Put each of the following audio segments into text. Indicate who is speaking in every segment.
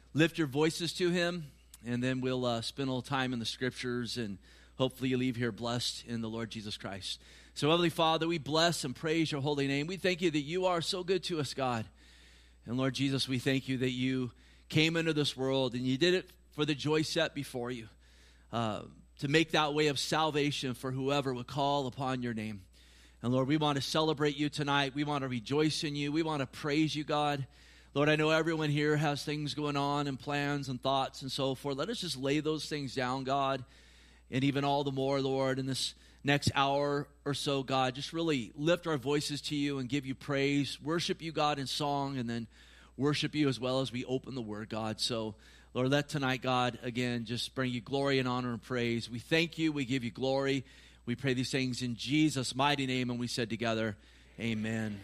Speaker 1: lift your voices to him, and then we'll spend a little time in the scriptures, and hopefully you leave here blessed in the Lord Jesus Christ. So, Heavenly Father, we bless and praise your holy name. We thank you that you are so good to us, God. And Lord Jesus, we thank you that you came into this world, and you did it for the joy set before you, to make that way of salvation for whoever would call upon your name. And Lord, we want to celebrate you tonight. We want to rejoice in you. We want to praise you, God. Lord, I know everyone here has things going on and plans and thoughts and so forth. Let us just lay those things down, God. And even all the more, Lord, in this next hour or so, God, just really lift our voices to you and give you praise. Worship you, God, in song, and then worship you as well as we open the word, God. So, Lord, let tonight, God, again, just bring you glory and honor and praise. We thank you. We give you glory. We pray these things in Jesus' mighty name, and we said together, amen.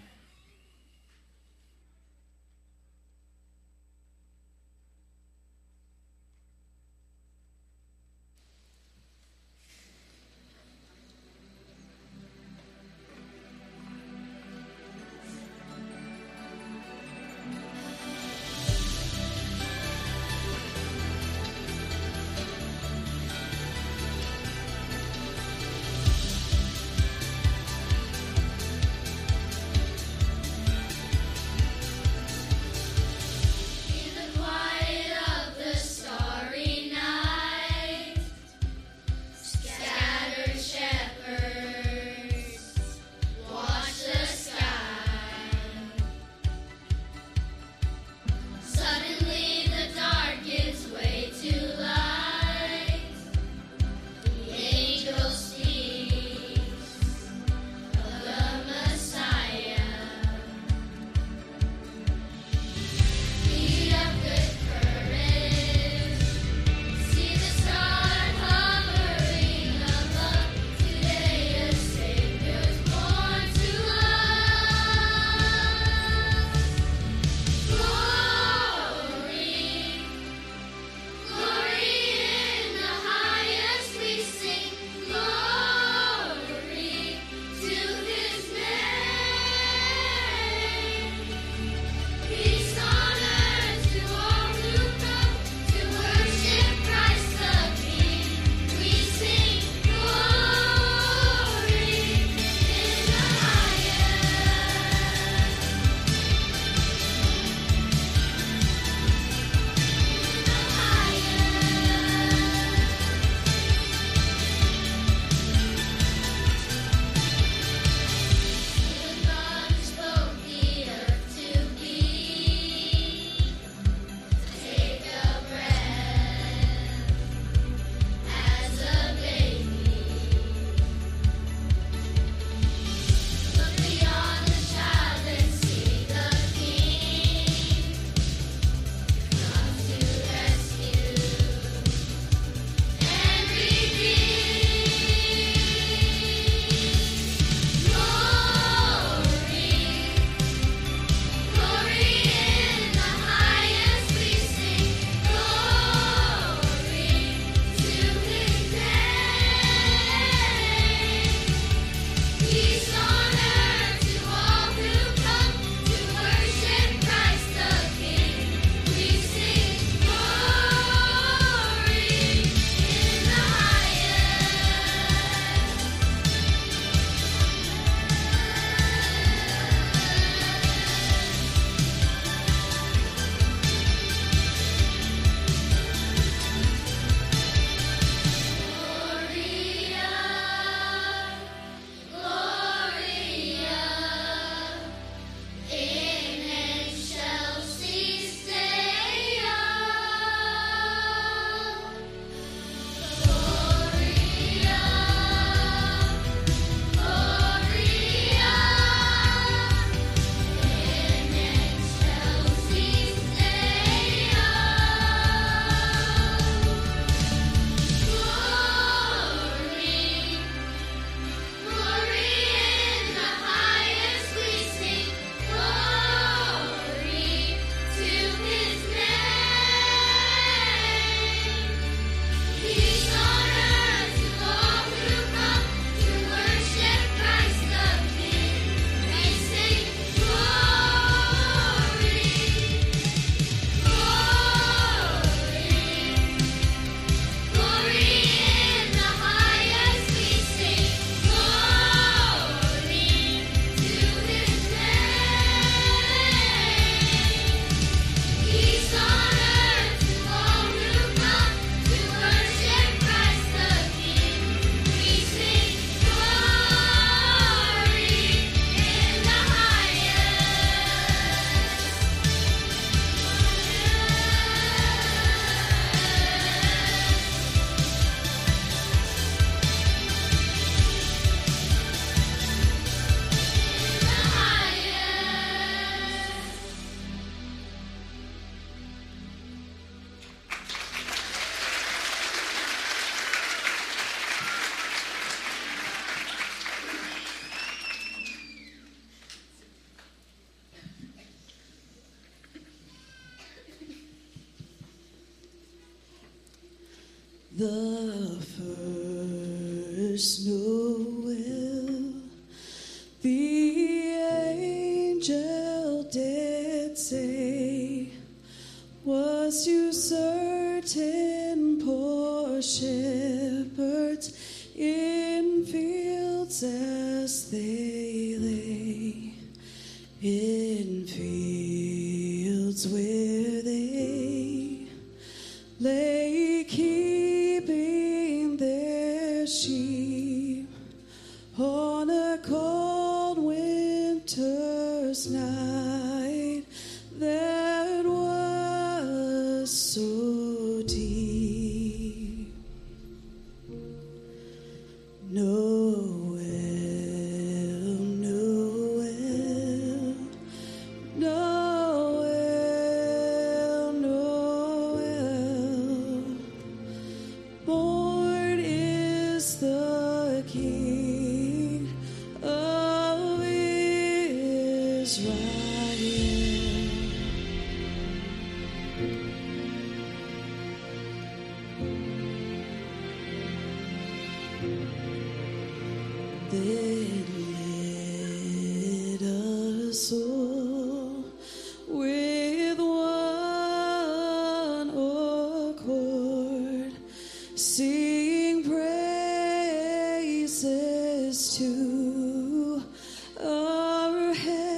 Speaker 2: The first Noel, the angel did say, was to certain poor shepherds in fields as they lay, in fields where they lay keeping their sheep on a cold winter's night that was so deep. Noel, Noel, Noel, Noel, born is the King of Israel. Then let us all with one accord sing praises to our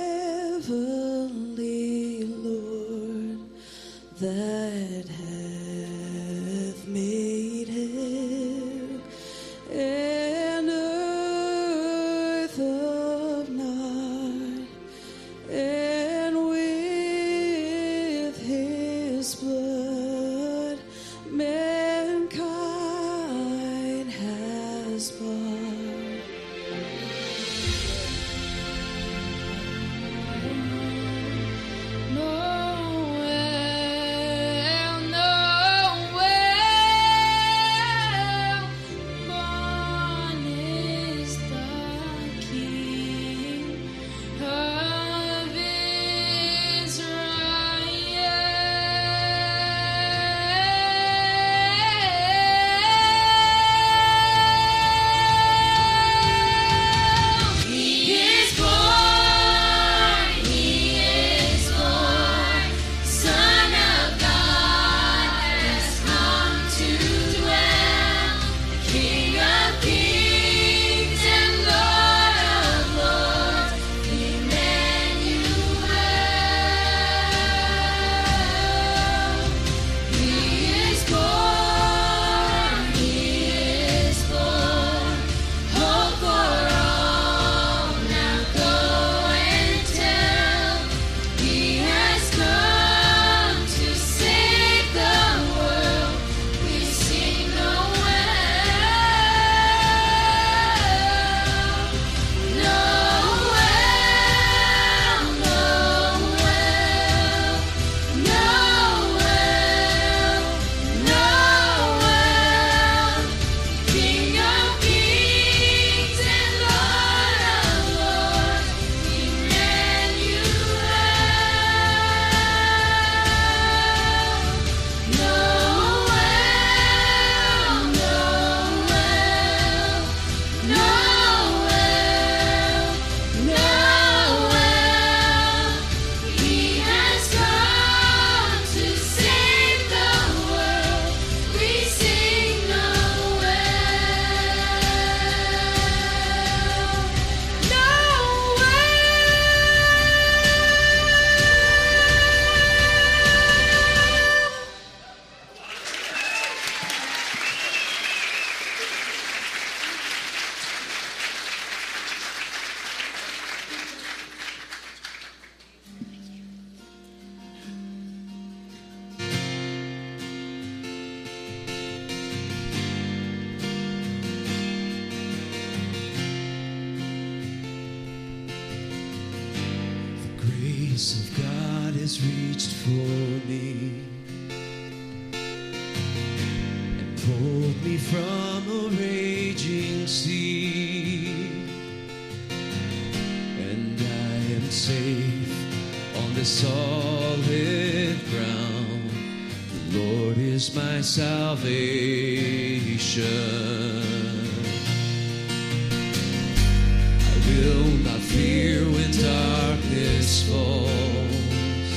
Speaker 2: heavenly Lord that hath made heaven and earth of night, and with his blood mankind has bought. Noel, Noel, born is the King of Israel. He is born, Son of God has come to dwell, King of kings and Lord of lords, Emmanuel. He is born, hope for all, now go and tell, he has come to save the world, we sing Noel, Noel, Noel, King of kings and Lord of lords, Emmanuel. Noel, he has come to save the world, we sing
Speaker 3: The grace of God has reached for me and pulled me from a raging sea, and I am safe on the solid ground. The Lord is is my salvation. I will not fear when darkness falls.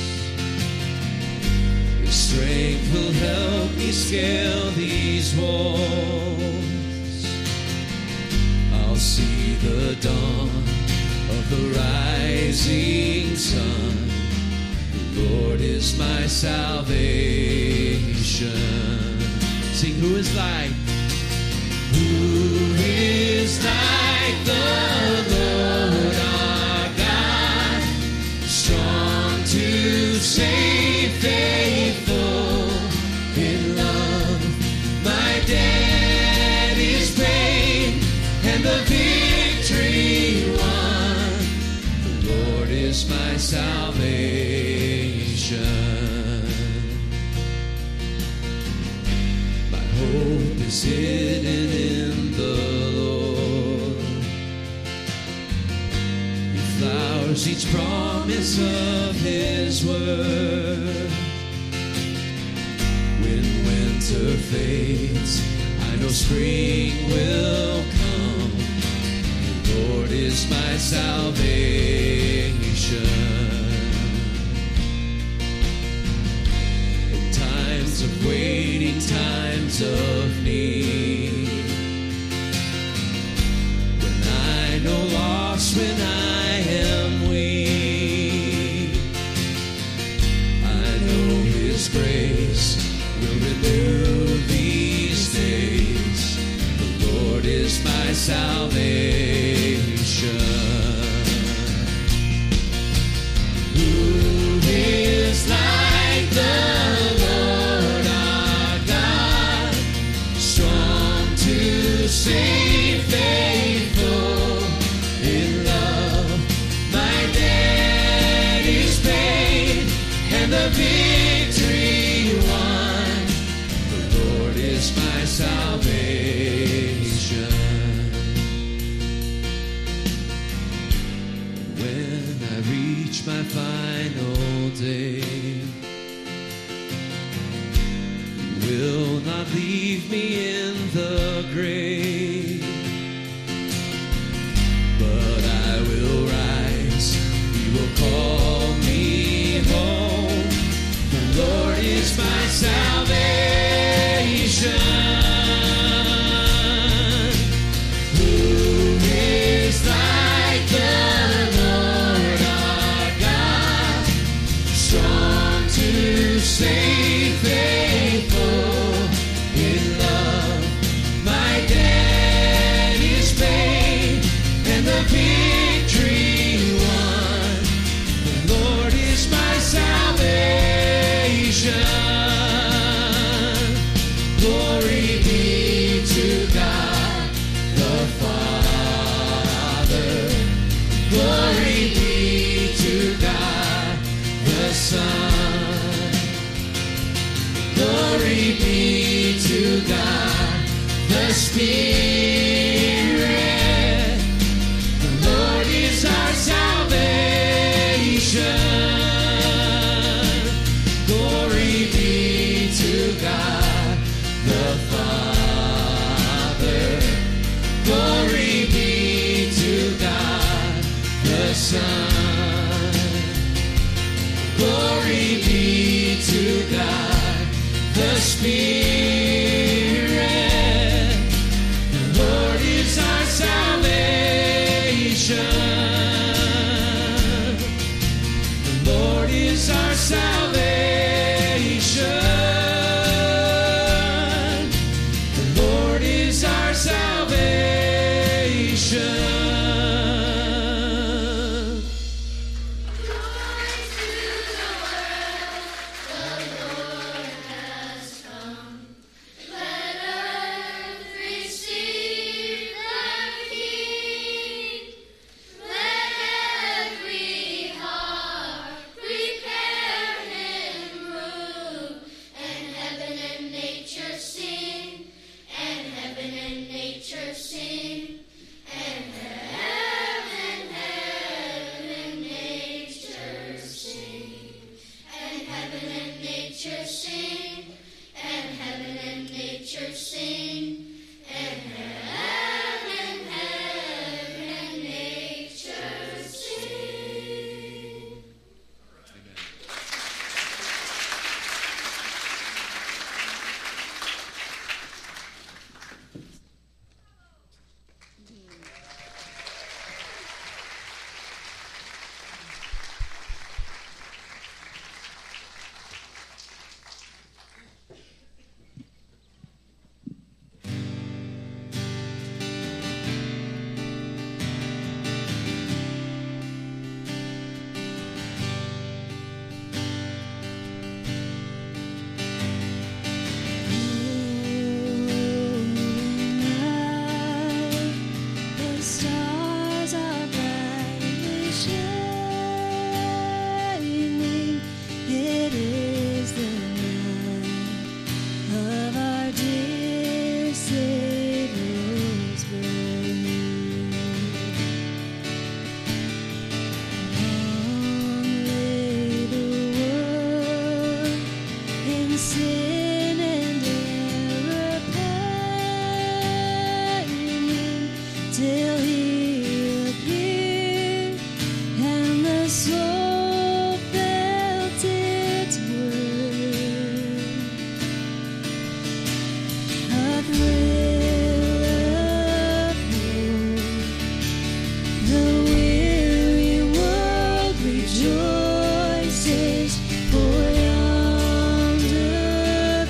Speaker 3: His strength will help me scale these walls. I'll see the dawn of the rising sun. The Lord is my salvation. Sing, who is like? Who is like the Lord our God? Strong to save, faithful in love. My debt is paid and the victory won. The Lord is my salvation. My hope is hidden in the Lord. He flowers each promise of His word. When winter fades, I know spring will come. The Lord is my salvation. In times of waiting, times of need, when I know loss, when I am weak, I know His grace will renew these days. The Lord is my salvation. Who is like the Lord our God? Strong to save, faithful in love. My debt is paid and the victory won. The Lord is my salvation. When I reach my final day, You will not leave me in the grave, but I will rise. He will call me home. The Lord is my salvation. Who is like the Lord our God? Strong to save, faithful in love. My debt is paid and the victory won. The Lord is my salvation. Glory be to God the Father. Glory be to God the Son. Glory be to God the Spirit. The Lord is our salvation. Glory be to God the Father. Glory be to God the Son. Glory be to God the Spirit. The Lord is our salvation. The Lord is our salvation. The Lord is our salvation.
Speaker 2: Joy to the world, the Lord has come. sin and error paying till he appeared, and the soul felt its worth. A thrill of hope, the weary world rejoices, for yonder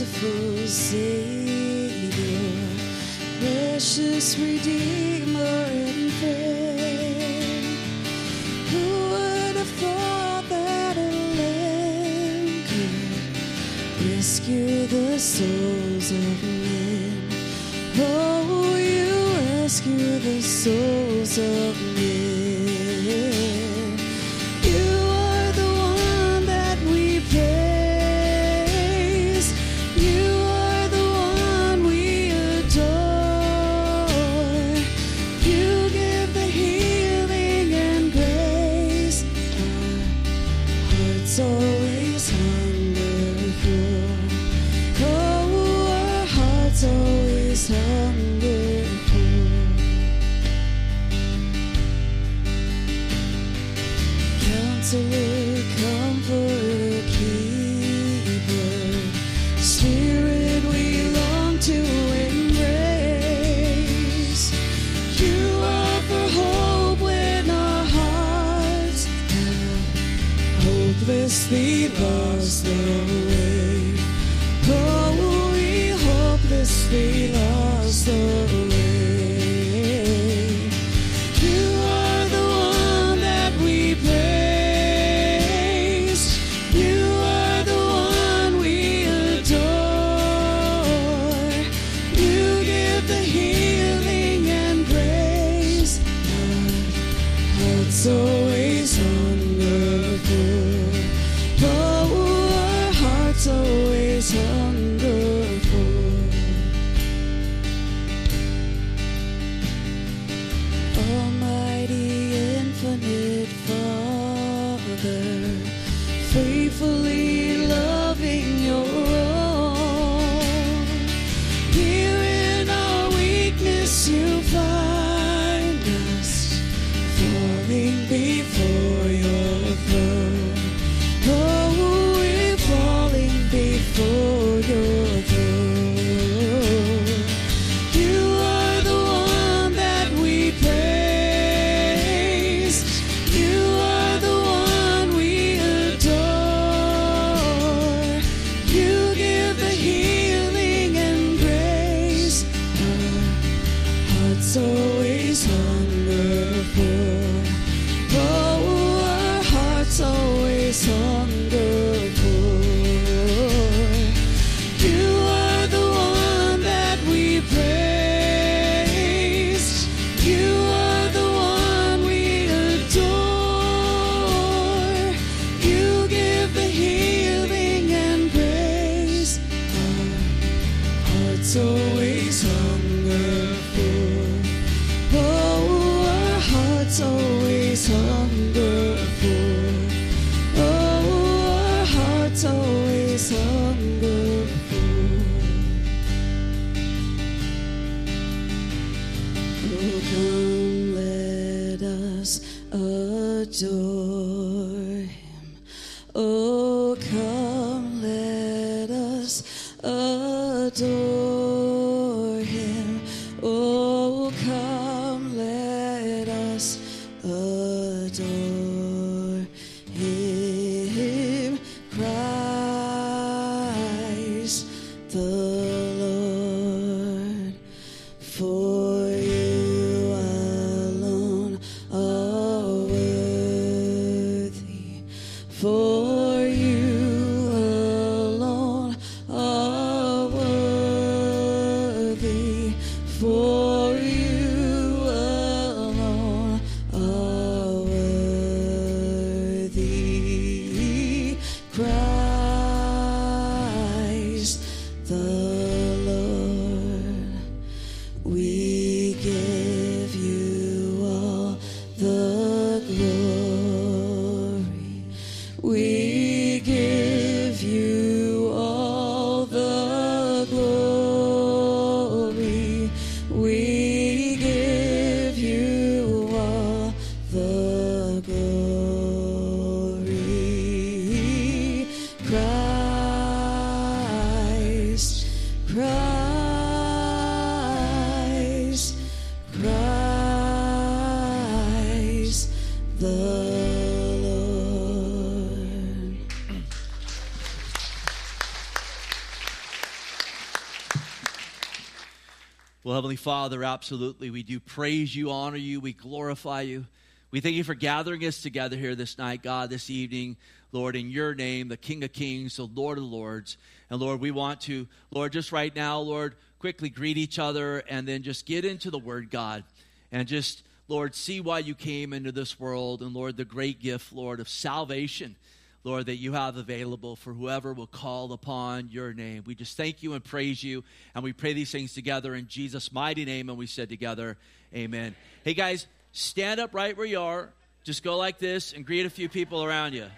Speaker 2: merciful Savior, precious Redeemer and friend. Who would have thought that a lamb could rescue the souls of men? Oh, you rescue the souls of men. You are the one that we praise. You are the one we adore. You give the healing and grace. Our hearts always hunger for. Oh, our hearts always hunger for. Counselor, Comforter, Keeper, Spirit we long to embrace. You offer hope when our hearts have hopelessly lost their way. Oh, we hopelessly lost the way. You are the one that we praise. You are the one we adore. You give the healing and grace. Our hearts always hunger for. Oh, our hearts always hunger for. Almighty, infinite Father, faithfully loving your own. Here in our weakness you find us, falling before your throne. Oh, we're falling before your throne. You are the one that we praise. You are the one we adore. You give the healing and grace. Our hearts always hunger for. Oh, our hearts always hunger for. You are the one that we praise. You are the one we adore. You give the healing and grace. Our hearts always hunger for. Oh, our hearts always hunger for. Oh, our hearts always hunger for. Oh, come, let us adore him. Oh, come, let us adore him. Oh, come, let us adore him. Christ the Lord. For you alone are worthy. For you alone are worthy. For you alone are worthy. Christ the Lord. We give you all the glory. We give you all the glory. We give you all the glory. Christ, Christ
Speaker 1: Well, Heavenly Father, absolutely. We do praise you, honor you, we glorify you. We thank you for gathering us together here this night, God, this evening, Lord, in your name, the King of Kings, the Lord of Lords. And Lord, we want to, Lord, just right now, Lord, quickly greet each other and then just get into the Word, God, and just, Lord, see why you came into this world. And Lord, the great gift, Lord, of salvation, Lord, that you have available for whoever will call upon your name. We just thank you and praise you, and we pray these things together in Jesus' mighty name, and we said together, amen. Hey, guys, stand up right where you are. Just go like this and greet a few people around you.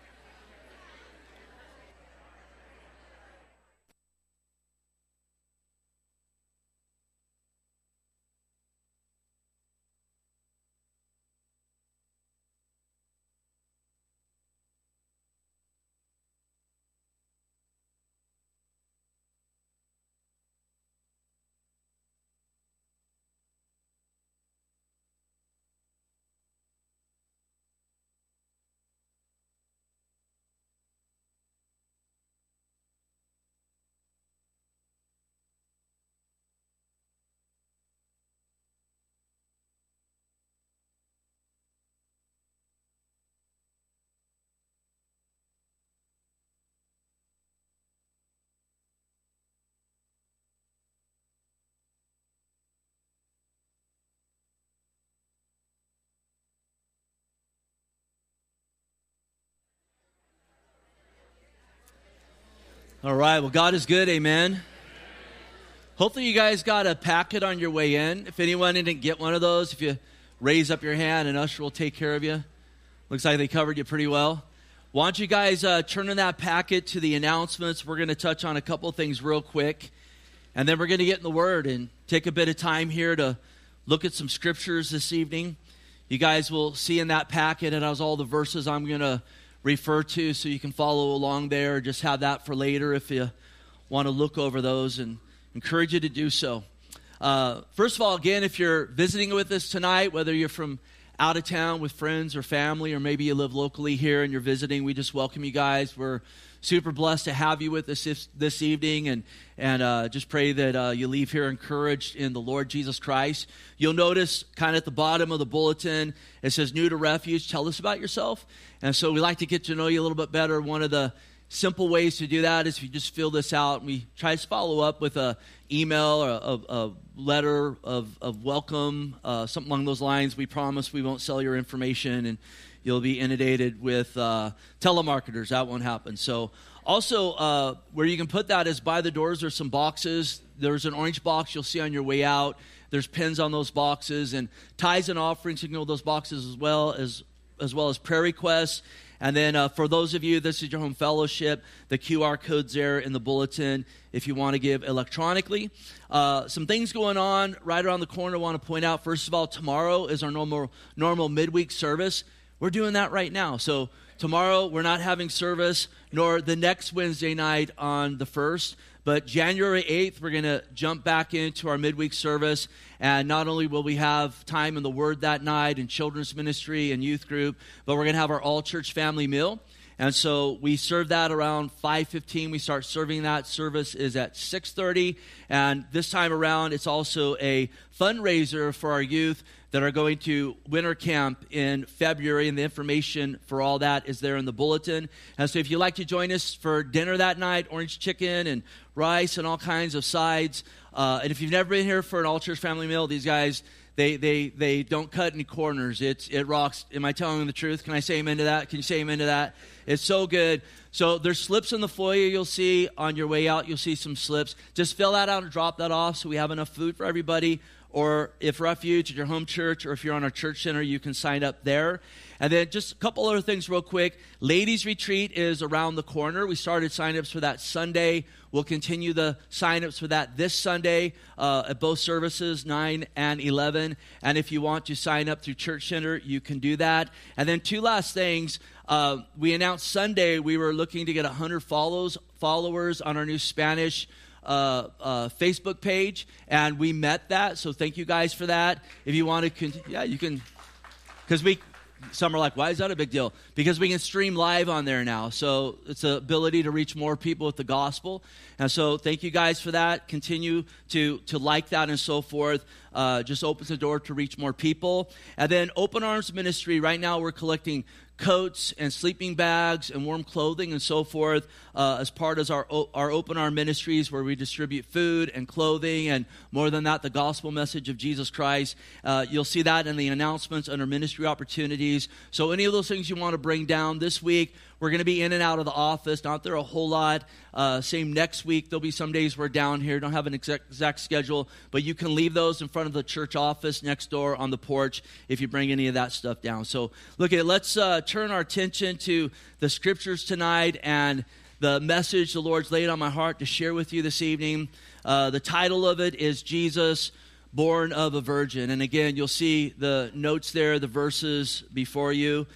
Speaker 1: All right, well, God is good, amen. Hopefully you guys got a packet on your way in. If anyone didn't get one of those, if you raise up your hand, an usher will take care of you. Looks like they covered you pretty well. Why don't you guys turn in that packet to the announcements. We're going to touch on a couple of things real quick, and then we're going to get in the Word and take a bit of time here to look at some scriptures this evening. You guys will see in that packet, and as all the verses I'm going to refer to, so you can follow along there, or just have that for later if you want to look over those, and encourage you to do so. First of all, again, if you're visiting with us tonight, whether you're from out of town with friends or family, or maybe you live locally here and you're visiting, we just welcome you guys. We're super blessed to have you with us this evening, and just pray that you leave here encouraged in the Lord Jesus Christ. You'll notice kind of at the bottom of the bulletin, it says new to Refuge, tell us about yourself. And so we like to get to know you a little bit better. One of the simple ways to do that is if you just fill this out, and we try to follow up with an email or a letter of welcome, something along those lines. We promise we won't sell your information, and you'll be inundated with telemarketers. That won't happen. So also, where you can put that is by the doors. There's some boxes. There's an orange box you'll see on your way out. There's pins on those boxes, and tithes and offerings. You can go with those boxes as well as prayer requests. And then for those of you, this is your home fellowship, the QR code's there in the bulletin if you want to give electronically. Some things going on right around the corner I want to point out. First of all, tomorrow is our normal midweek service. We're doing that right now. So tomorrow we're not having service, nor the next Wednesday night on the 1st. But January 8th, we're going to jump back into our midweek service. And not only will we have time in the Word that night and children's ministry and youth group, but we're going to have our all-church family meal. And so we serve that around 5:15. We start serving that. Service is at 6:30. And this time around, it's also a fundraiser for our youth that are going to winter camp in February, and the information for all that is there in the bulletin. And so if you'd like to join us for dinner that night, orange chicken and rice and all kinds of sides. And if you've never been here for an all-church family meal, these guys, they don't cut any corners. It rocks. Am I telling the truth? Can I say amen to that? Can you say amen to that? It's so good. So there's slips in the foyer you'll see on your way out. You'll see some slips. Just fill that out and drop that off so we have enough food for everybody. Or if Refuge at your home church, or if you're on our church center, you can sign up there. And then just a couple other things real quick. Ladies Retreat is around the corner. We started sign-ups for that Sunday. We'll continue the sign-ups for that this Sunday at both services, 9 and 11. And if you want to sign up through Church Center, you can do that. And then two last things. We announced Sunday we were looking to get 100 followers on our new Spanish Facebook page, and we met that, so thank you guys for that. If you want to, you can, because Some are like, why is that a big deal? Because we can stream live on there now. So it's the ability to reach more people with the gospel. And so thank you guys for that. Continue to like that and so forth. Just opens the door to reach more people. And then Open Arms Ministry. Right now we're collecting coats and sleeping bags and warm clothing and so forth as part of our Open Arm Ministries, where we distribute food and clothing and more than that, the gospel message of Jesus Christ. You'll see that in the announcements under ministry opportunities. So any of those things you want to bring down this week, we're going to be in and out of the office, not there a whole lot. Same next week. There'll be some days we're down here. Don't have an exact schedule, but you can leave those in front of the church office next door on the porch if you bring any of that stuff down. So let's turn our attention to the scriptures tonight and the message the Lord's laid on my heart to share with you this evening. The title of it is Jesus, Born of a Virgin. And again, you'll see the notes there, the verses before you.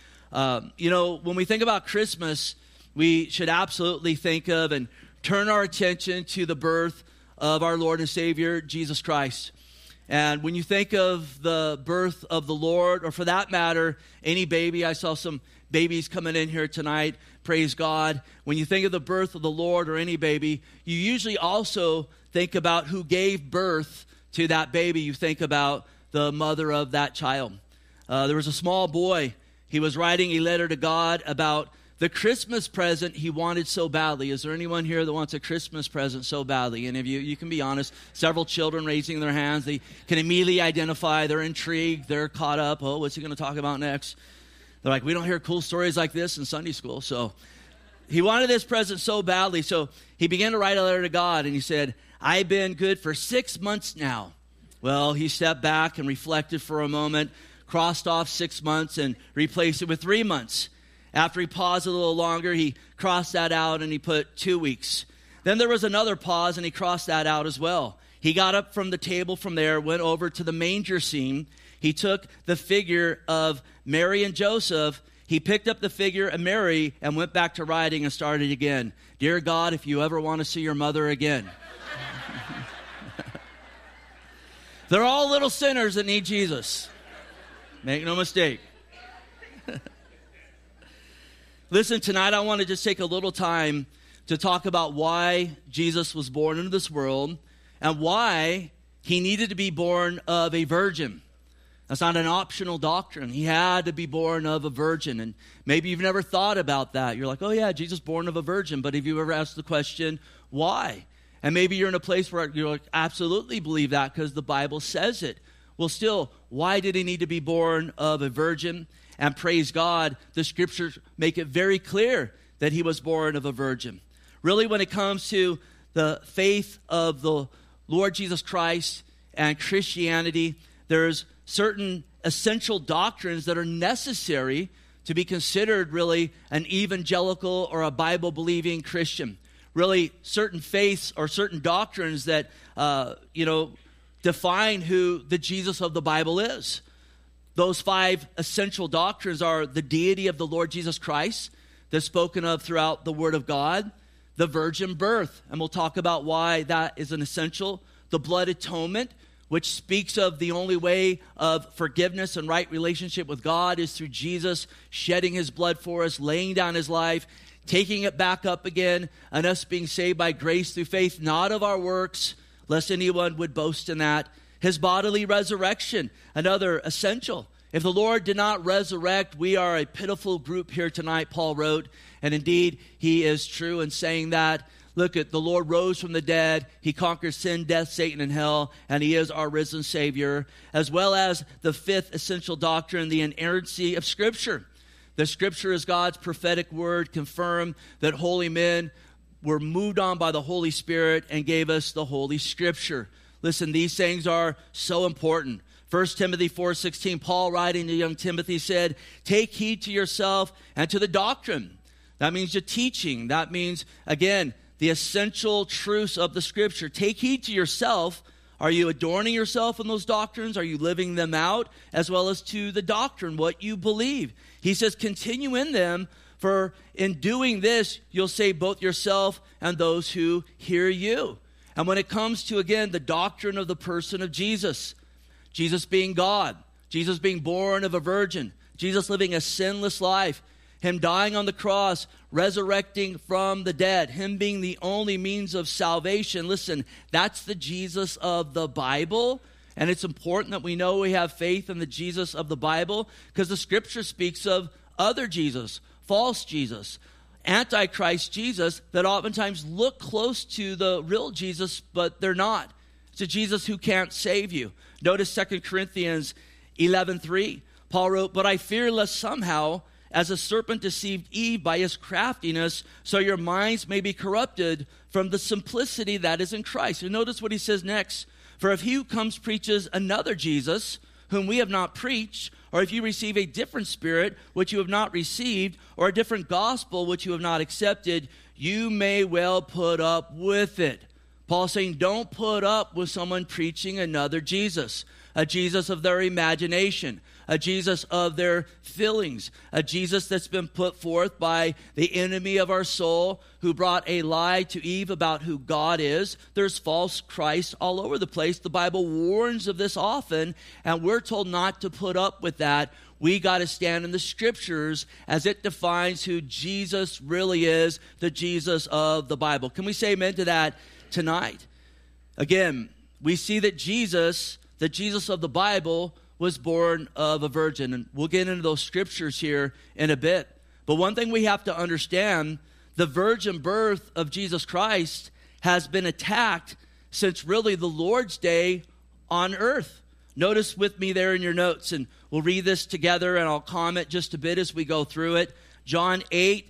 Speaker 1: When we think about Christmas, we should absolutely think of and turn our attention to the birth of our Lord and Savior, Jesus Christ. And when you think of the birth of the Lord, or for that matter, any baby, I saw some babies coming in here tonight, praise God. When you think of the birth of the Lord or any baby, you usually also think about who gave birth to that baby. You think about the mother of that child. There was a small boy. He was writing a letter to God about the Christmas present he wanted so badly. Is there anyone here that wants a Christmas present so badly? Any of you? You can be honest. Several children raising their hands. They can immediately identify. They're intrigued. They're caught up. Oh, what's he going to talk about next? They're like, we don't hear cool stories like this in Sunday school. So he wanted this present so badly. So he began to write a letter to God, and he said, I've been good for 6 months now. Well, he stepped back and reflected for a moment, crossed off 6 months and replaced it with 3 months. After he paused a little longer, he crossed that out and he put 2 weeks. Then there was another pause and he crossed that out as well. He got up from the table from there, went over to the manger scene. He took the figure of Mary and Joseph. He picked up the figure of Mary and went back to writing and started again. Dear God, if you ever want to see your mother again. They're all little sinners that need Jesus. Make no mistake. Listen, tonight I want to just take a little time to talk about why Jesus was born into this world and why he needed to be born of a virgin. That's not an optional doctrine. He had to be born of a virgin. And maybe you've never thought about that. You're like, oh yeah, Jesus born of a virgin. But have you ever asked the question, why? And maybe you're in a place where you're like, absolutely believe that because the Bible says it. Well, still, why did he need to be born of a virgin? And praise God, the scriptures make it very clear that he was born of a virgin. Really, when it comes to the faith of the Lord Jesus Christ and Christianity, there's certain essential doctrines that are necessary to be considered really an evangelical or a Bible-believing Christian. Really, certain faiths or certain doctrines that, define who the Jesus of the Bible is. Those 5 essential doctrines are the deity of the Lord Jesus Christ, that's spoken of throughout the Word of God, the virgin birth, and we'll talk about why that is an essential, the blood atonement, which speaks of the only way of forgiveness and right relationship with God is through Jesus shedding his blood for us, laying down his life, taking it back up again, and us being saved by grace through faith, not of our works, lest anyone would boast in that. His bodily resurrection, another essential. If the Lord did not resurrect, we are a pitiful group here tonight, Paul wrote. And indeed, he is true in saying that. Look at the Lord rose from the dead. He conquered sin, death, Satan, and hell. And he is our risen Savior. As well as the 5th essential doctrine, the inerrancy of Scripture. The Scripture is God's prophetic word, confirmed that holy men were moved on by the Holy Spirit and gave us the Holy Scripture. Listen, these things are so important. 1 Timothy 4:16, Paul writing to young Timothy said, take heed to yourself and to the doctrine. That means the teaching. That means, again, the essential truths of the Scripture. Take heed to yourself. Are you adorning yourself in those doctrines? Are you living them out? As well as to the doctrine, what you believe. He says, continue in them, for in doing this, you'll save both yourself and those who hear you. And when it comes to, again, the doctrine of the person of Jesus, Jesus being God, Jesus being born of a virgin, Jesus living a sinless life, him dying on the cross, resurrecting from the dead, him being the only means of salvation. Listen, that's the Jesus of the Bible. And it's important that we know we have faith in the Jesus of the Bible, because the scripture speaks of other Jesus, false Jesus, Antichrist Jesus, that oftentimes look close to the real Jesus, but they're not. It's a Jesus who can't save you. Notice 2 Corinthians 11:3. Paul wrote, "But I fear lest somehow, as a serpent deceived Eve by his craftiness, so your minds may be corrupted from the simplicity that is in Christ." And notice what he says next. "For if he who comes preaches another Jesus, whom we have not preached, or if you receive a different spirit, which you have not received, or a different gospel, which you have not accepted, you may well put up with it." Paul's saying, don't put up with someone preaching another Jesus, a Jesus of their imagination, a Jesus of their feelings, a Jesus that's been put forth by the enemy of our soul who brought a lie to Eve about who God is. There's false Christ all over the place. The Bible warns of this often, and we're told not to put up with that. We got to stand in the scriptures as it defines who Jesus really is, the Jesus of the Bible. Can we say amen to that tonight? Again, we see that Jesus, the Jesus of the Bible, was born of a virgin. And we'll get into those scriptures here in a bit. But one thing we have to understand, the virgin birth of Jesus Christ has been attacked since really the Lord's day on earth. Notice with me there in your notes, and we'll read this together, and I'll comment just a bit as we go through it. John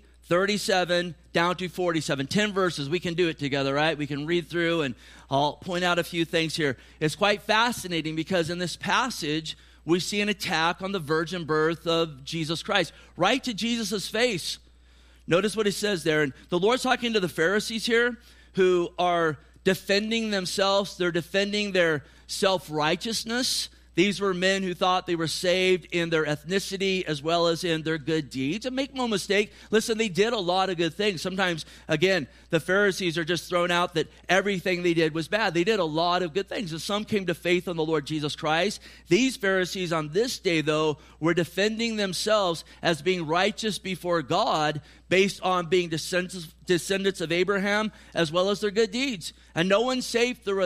Speaker 1: 8:37 down to 47. 10 verses. We can do it together, right? We can read through, and I'll point out a few things here. It's quite fascinating because in this passage, we see an attack on the virgin birth of Jesus Christ, right to Jesus' face. Notice what he says there. And the Lord's talking to the Pharisees here who are defending themselves. They're defending their self-righteousness. These were men who thought they were saved in their ethnicity as well as in their good deeds. And make no mistake, listen, they did a lot of good things. Sometimes, again, the Pharisees are just thrown out that everything they did was bad. They did a lot of good things. And some came to faith in the Lord Jesus Christ. These Pharisees on this day, though, were defending themselves as being righteous before God based on being descendants of Abraham as well as their good deeds. And no one saved their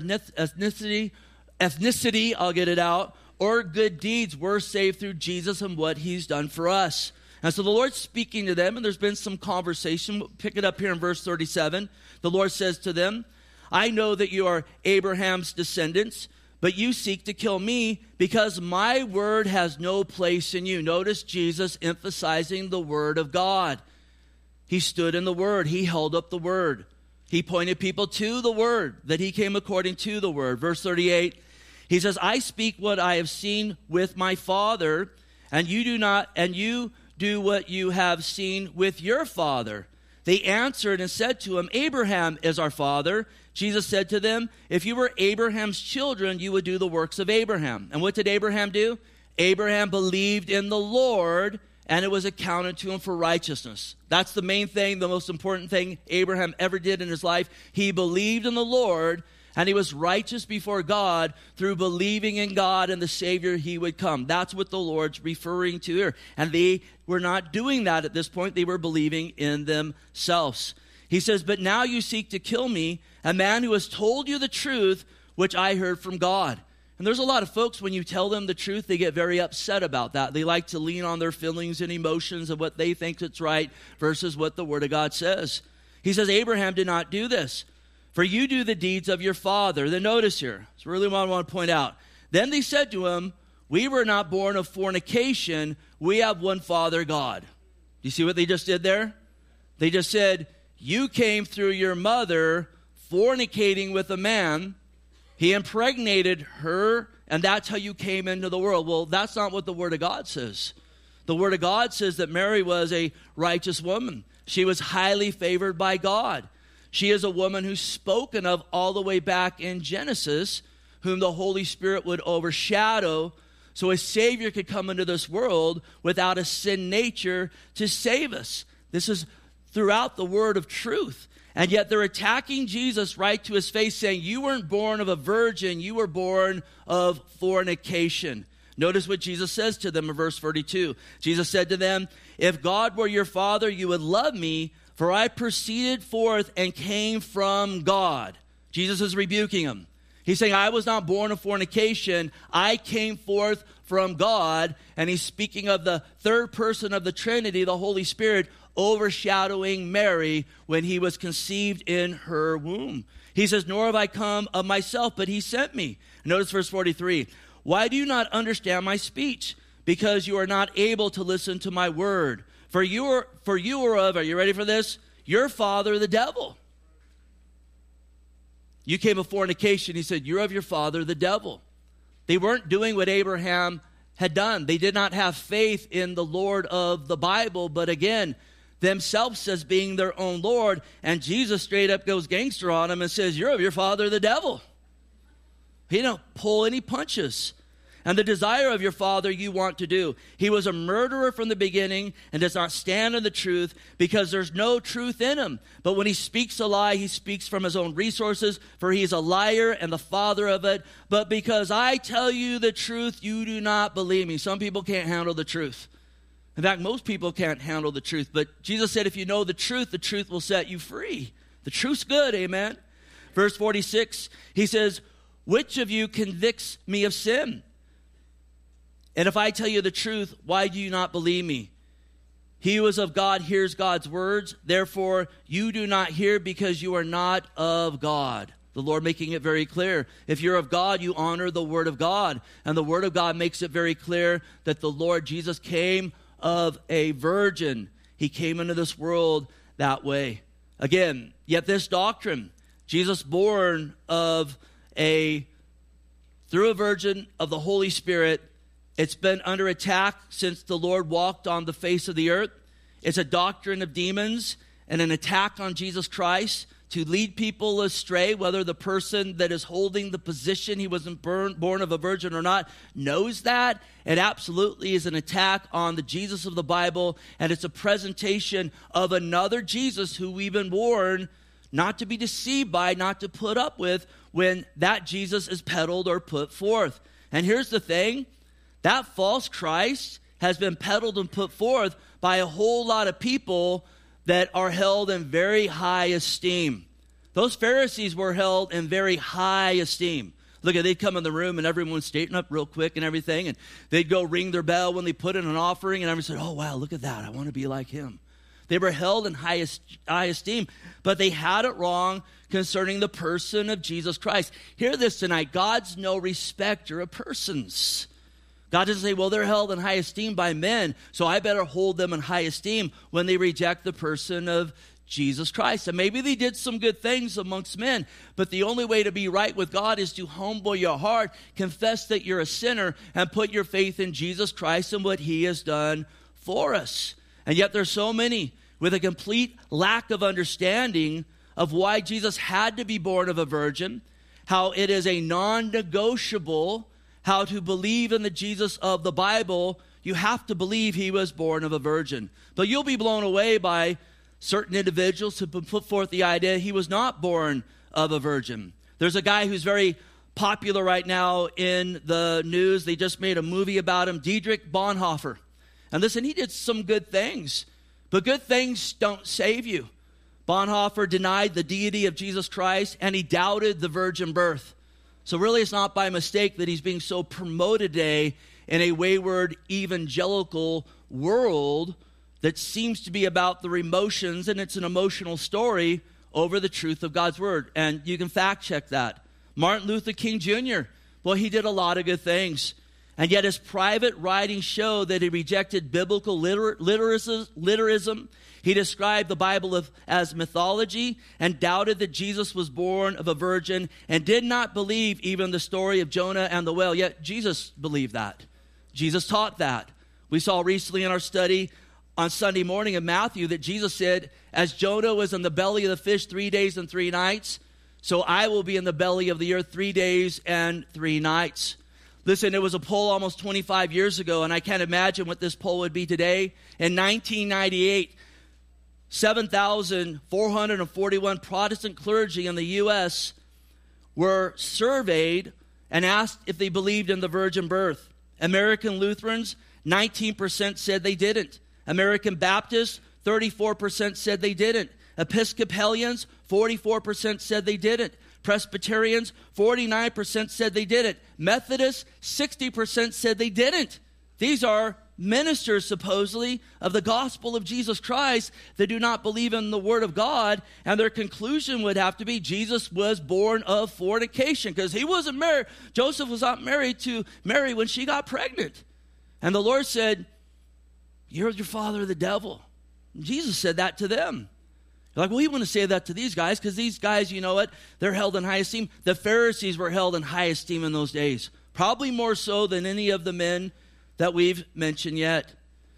Speaker 1: ethnicity, I'll get it out, or good deeds were saved through Jesus and what he's done for us. And so the Lord's speaking to them, and there's been some conversation. We'll pick it up here in verse 37. The Lord says to them, "I know that you are Abraham's descendants, but you seek to kill me because my word has no place in you." Notice Jesus emphasizing the word of God. He stood in the word. He held up the word. He pointed people to the word, that he came according to the word. Verse 38, he says, "I speak what I have seen with my Father, and you do what you have seen with your father." They answered and said to him, "Abraham is our father." Jesus said to them, "If you were Abraham's children, you would do the works of Abraham." And what did Abraham do? Abraham believed in the Lord, and it was accounted to him for righteousness. That's the main thing, the most important thing Abraham ever did in his life. He believed in the Lord, and he was righteous before God through believing in God and the Savior he would come. That's what the Lord's referring to here. And they were not doing that at this point. They were believing in themselves. He says, "But now you seek to kill me, a man who has told you the truth, which I heard from God." And there's a lot of folks, when you tell them the truth, they get very upset about that. They like to lean on their feelings and emotions of what they think is right versus what the Word of God says. He says, "Abraham did not do this, for you do the deeds of your father." Then notice here, it's really what I want to point out. "Then they said to him, we were not born of fornication. We have one Father, God." Do you see what they just did there? They just said, you came through your mother fornicating with a man. He impregnated her, and that's how you came into the world. Well, that's not what the Word of God says. The Word of God says that Mary was a righteous woman. She was highly favored by God. She is a woman who's spoken of all the way back in Genesis, whom the Holy Spirit would overshadow, so a Savior could come into this world without a sin nature to save us. This is throughout the word of truth. And yet they're attacking Jesus right to his face, saying, you weren't born of a virgin, you were born of fornication. Notice what Jesus says to them in verse 42. Jesus said to them, if God were your Father, you would love me, for I proceeded forth and came from God. Jesus is rebuking them. He's saying, I was not born of fornication. I came forth from God. And he's speaking of the third person of the Trinity, the Holy Spirit, overshadowing Mary when he was conceived in her womb. He says, nor have I come of myself, but he sent me. Notice verse 43. Why do you not understand my speech? Because you are not able to listen to my word. For you are of, are you ready for this? Your father, the devil. You came of fornication. He said, you're of your father, the devil. They weren't doing what Abraham had done. They did not have faith in the Lord of the Bible, but again, themselves as being their own Lord. And Jesus straight up goes gangster on them and says, you're of your father, the devil. He didn't pull any punches. And the desire of your father you want to do. He was a murderer from the beginning and does not stand in the truth because there's no truth in him. But when he speaks a lie, he speaks from his own resources, for he is a liar and the father of it. But because I tell you the truth, you do not believe me. Some people can't handle the truth. In fact, most people can't handle the truth. But Jesus said, if you know the truth will set you free. The truth's good, amen? Verse 46, he says, which of you convicts me of sin? And if I tell you the truth, why do you not believe me? He who is of God hears God's words. Therefore, you do not hear because you are not of God. The Lord making it very clear. If you're of God, you honor the word of God. And the word of God makes it very clear that the Lord Jesus came of a virgin. He came into this world that way. Again, yet this doctrine, Jesus born through a virgin of the Holy Spirit, it's been under attack since the Lord walked on the face of the earth. It's a doctrine of demons and an attack on Jesus Christ to lead people astray, whether the person that is holding the position he wasn't born of a virgin or not knows that. It absolutely is an attack on the Jesus of the Bible, and it's a presentation of another Jesus who we've been born not to be deceived by, not to put up with when that Jesus is peddled or put forth. And here's the thing. That false Christ has been peddled and put forth by a whole lot of people that are held in very high esteem. Those Pharisees were held in very high esteem. Look, they'd come in the room and everyone's straightening up real quick and everything, and they'd go ring their bell when they put in an offering, and everyone said, oh, wow, look at that. I want to be like him. They were held in high esteem, but they had it wrong concerning the person of Jesus Christ. Hear this tonight. God's no respecter of persons. God doesn't say, well, they're held in high esteem by men, so I better hold them in high esteem when they reject the person of Jesus Christ. And maybe they did some good things amongst men, but the only way to be right with God is to humble your heart, confess that you're a sinner, and put your faith in Jesus Christ and what he has done for us. And yet there's so many with a complete lack of understanding of why Jesus had to be born of a virgin, how it is a non-negotiable, how to believe in the Jesus of the Bible. You have to believe he was born of a virgin. But you'll be blown away by certain individuals who put forth the idea he was not born of a virgin. There's a guy who's very popular right now in the news. They just made a movie about him, Dietrich Bonhoeffer. And listen, he did some good things, but good things don't save you. Bonhoeffer denied the deity of Jesus Christ, and he doubted the virgin birth. So really it's not by mistake that he's being so promoted today in a wayward evangelical world that seems to be about their emotions, and it's an emotional story over the truth of God's word. And you can fact check that. Martin Luther King Jr., well, he did a lot of good things. And yet his private writings show that he rejected biblical literalism. He described the Bible as mythology and doubted that Jesus was born of a virgin and did not believe even the story of Jonah and the whale. Yet Jesus believed that. Jesus taught that. We saw recently in our study on Sunday morning in Matthew that Jesus said, as Jonah was in the belly of the fish 3 days and 3 nights, so I will be in the belly of the earth 3 days and 3 nights. Listen, it was a poll almost 25 years ago, and I can't imagine what this poll would be today. In 1998, 7,441 Protestant clergy in the U.S. were surveyed and asked if they believed in the virgin birth. American Lutherans, 19% said they didn't. American Baptists, 34% said they didn't. Episcopalians, 44% said they didn't. Presbyterians, 49% said they didn't. Methodists, 60% said they didn't. These are ministers, supposedly, of the gospel of Jesus Christ that do not believe in the word of God, and their conclusion would have to be Jesus was born of fornication, because he wasn't married. Joseph was not married to Mary when she got pregnant. And the Lord said, "You're your father, the devil." And Jesus said that to them. You're like, well, we want to say that to these guys, because these guys, you know what? They're held in high esteem. The Pharisees were held in high esteem in those days, probably more so than any of the men that we've mentioned yet.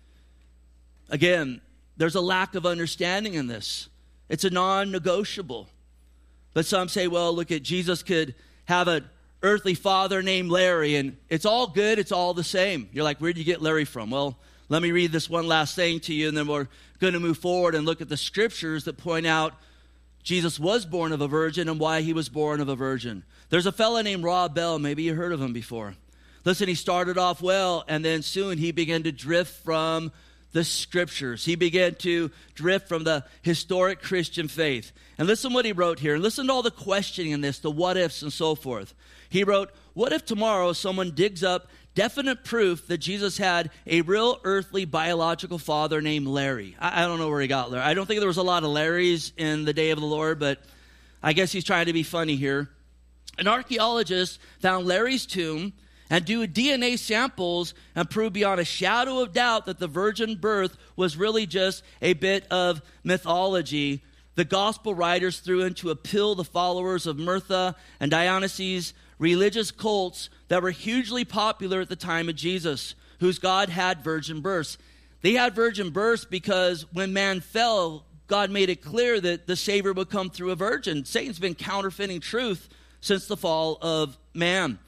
Speaker 1: Again, there's a lack of understanding in this. It's a non-negotiable. But some say, well, look, at Jesus could have an earthly father named Larry, and it's all good, it's all the same. You're like, where'd you get Larry from? Well, let me read this one last thing to you, and then we're going to move forward and look at the scriptures that point out Jesus was born of a virgin and why he was born of a virgin. There's a fella named Rob Bell. Maybe you heard of him before. Listen, he started off well, and then soon he began to drift from the scriptures. He began to drift from the historic Christian faith. And listen what he wrote here. And listen to all the questioning in this, the what ifs and so forth. He wrote, what if tomorrow someone digs up definite proof that Jesus had a real earthly biological father named Larry? I don't know where he got Larry. I don't think there was a lot of Larrys in the day of the Lord, but I guess he's trying to be funny here. An archaeologist found Larry's tomb and do DNA samples and prove beyond a shadow of doubt that the virgin birth was really just a bit of mythology the gospel writers threw in to appeal the followers of Myrtha and Dionysus, religious cults that were hugely popular at the time of Jesus, whose God had virgin births. They had virgin births because when man fell, God made it clear that the Savior would come through a virgin. Satan's been counterfeiting truth since the fall of man.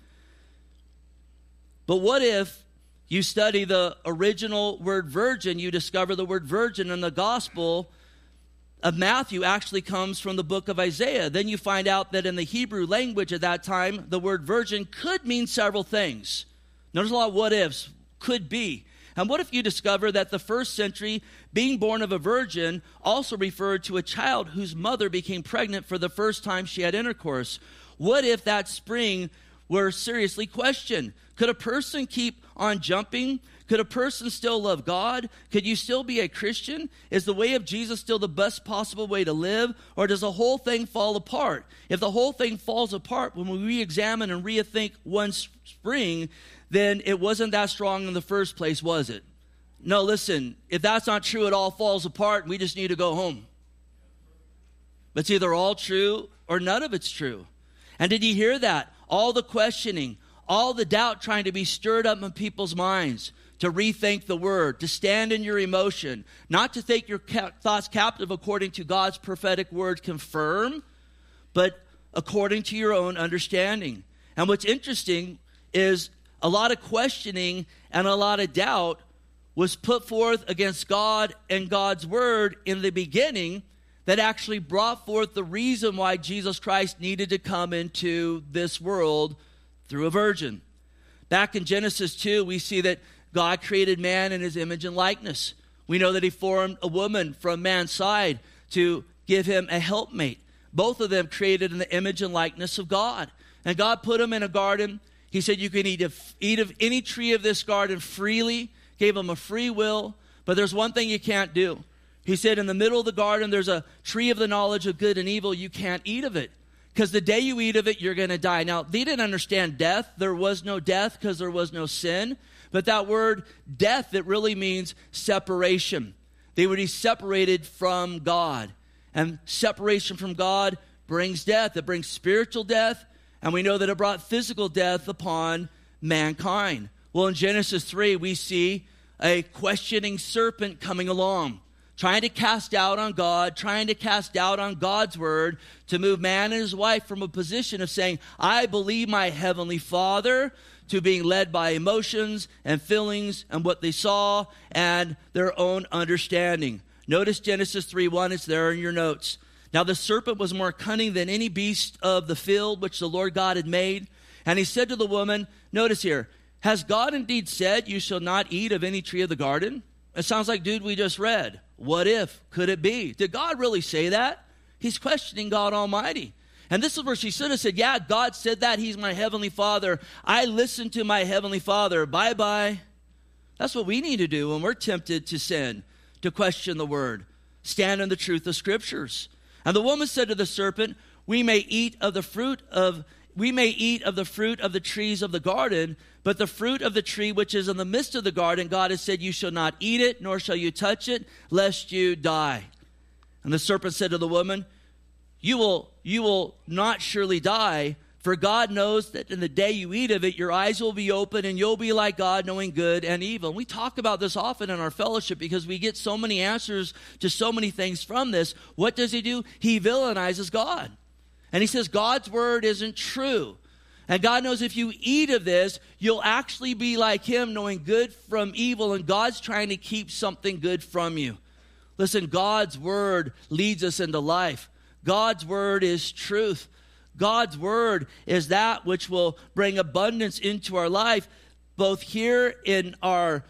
Speaker 1: But what if you study the original word virgin, you discover the word virgin in the gospel of Matthew actually comes from the book of Isaiah. Then you find out that in the Hebrew language at that time, the word virgin could mean several things. Notice a lot of what ifs, could be. And what if you discover that the first century, being born of a virgin, also referred to a child whose mother became pregnant for the first time she had intercourse? What if that spring were seriously questioned? Could a person keep on jumping? Could a person still love God? Could you still be a Christian? Is the way of Jesus still the best possible way to live? Or does the whole thing fall apart? If the whole thing falls apart when we re-examine and rethink one spring, then it wasn't that strong in the first place, was it? No, listen, if that's not true, it all falls apart and we just need to go home. It's either all true or none of it's true. And did you hear that? All the questioning, all the doubt trying to be stirred up in people's minds, to rethink the word, to stand in your emotion, not to take your thoughts captive according to God's prophetic word confirm, but according to your own understanding. And what's interesting is a lot of questioning and a lot of doubt was put forth against God and God's word in the beginning that actually brought forth the reason why Jesus Christ needed to come into this world through a virgin. Back in Genesis 2, we see that God created man in his image and likeness. We know that he formed a woman from man's side to give him a helpmate. Both of them created in the image and likeness of God. And God put them in a garden. He said you can eat of any tree of this garden freely, gave them a free will, but there's one thing you can't do. He said in the middle of the garden there's a tree of the knowledge of good and evil. You can't eat of it, because the day you eat of it, you're going to die. Now, they didn't understand death. There was no death because there was no sin. But that word death, it really means separation. They would be separated from God. And separation from God brings death. It brings spiritual death. And we know that it brought physical death upon mankind. Well, in Genesis 3, we see a questioning serpent coming along, trying to cast doubt on God, trying to cast doubt on God's word, to move man and his wife from a position of saying, I believe my heavenly Father, to being led by emotions and feelings and what they saw and their own understanding. Notice Genesis 3:1, it's there in your notes. Now the serpent was more cunning than any beast of the field which the Lord God had made. And he said to the woman, notice here, has God indeed said you shall not eat of any tree of the garden? It sounds like, dude, we just read. What if? Could it be? Did God really say that? He's questioning God Almighty. And this is where she should have said, yeah, God said that. He's my heavenly Father. I listen to my heavenly Father. Bye-bye. That's what we need to do when we're tempted to sin, to question the word, stand in the truth of Scriptures. And the woman said to the serpent, we may eat of the fruit of the trees of the garden, but the fruit of the tree which is in the midst of the garden, God has said, you shall not eat it, nor shall you touch it, lest you die. And the serpent said to the woman, you will not surely die, for God knows that in the day you eat of it, your eyes will be open and you'll be like God, knowing good and evil. And we talk about this often in our fellowship because we get so many answers to so many things from this. What does he do? He villainizes God. And he says God's word isn't true. And God knows if you eat of this, you'll actually be like him, knowing good from evil, and God's trying to keep something good from you. Listen, God's word leads us into life. God's word is truth. God's word is that which will bring abundance into our life, both here in our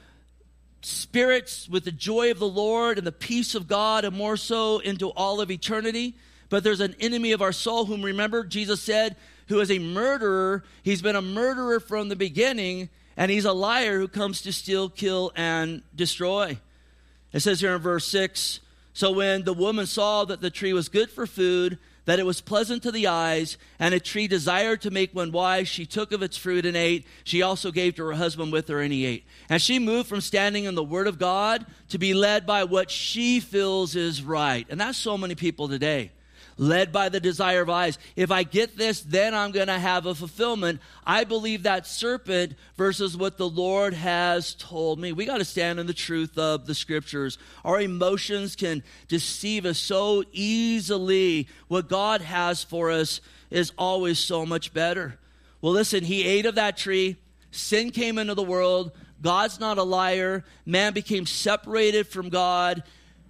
Speaker 1: spirits with the joy of the Lord and the peace of God, and more so into all of eternity. But there's an enemy of our soul whom, remember, Jesus said, who is a murderer. He's been a murderer from the beginning, and he's a liar who comes to steal, kill, and destroy. It says here in verse 6, so when the woman saw that the tree was good for food, that it was pleasant to the eyes, and a tree desired to make one wise, she took of its fruit and ate. She also gave to her husband with her, and he ate. And she moved from standing in the word of God to be led by what she feels is right. And that's so many people today. Led by the desire of eyes. If I get this, then I'm going to have a fulfillment. I believe that serpent versus what the Lord has told me. We got to stand in the truth of the Scriptures. Our emotions can deceive us so easily. What God has for us is always so much better. Well, listen, he ate of that tree. Sin came into the world. God's not a liar. Man became separated from God.